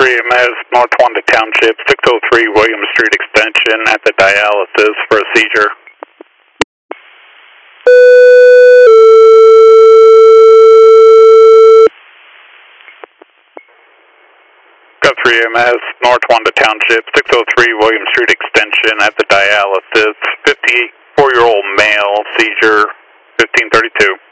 3MS, North Wanda Township, 603 William Street Extension at the dialysis for a seizure. Got 3MS, North Wanda Township, 603 William Street Extension at the dialysis, 54-year-old male, seizure, 1532.